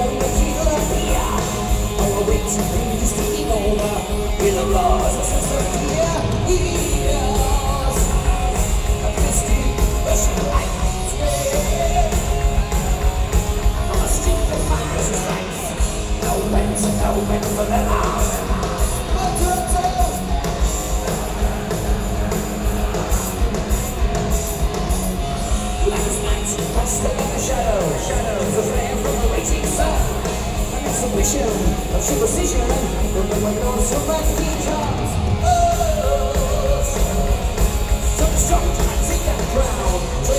on the keel of fear. Our waiting is taking over. In the laws of Caesarea, heroes. A misty Russian lightning's red. On the street the fires and strikes. No wind for the loud. Step in the shadows of flame from the raging sun. And it's a vision of superstition. Remember those who might be comes. Oh, so the strong try to take that crown.